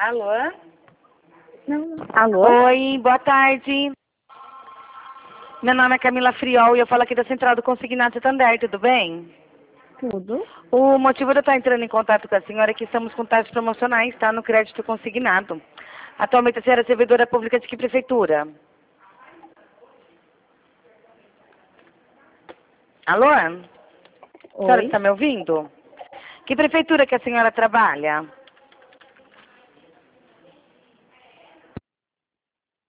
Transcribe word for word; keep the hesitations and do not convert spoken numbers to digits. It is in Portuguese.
Alô? Não. Alô? Oi, boa tarde. Meu nome é Camila Friol e eu falo aqui da Central do Consignado Santander, tudo bem? Tudo. O motivo de eu estar entrando em contato com a senhora é que estamos com taxas promocionais, tá? No crédito consignado. Atualmente a senhora é servidora pública de que prefeitura? Alô? A senhora Oi. está me ouvindo? Que prefeitura que a senhora trabalha?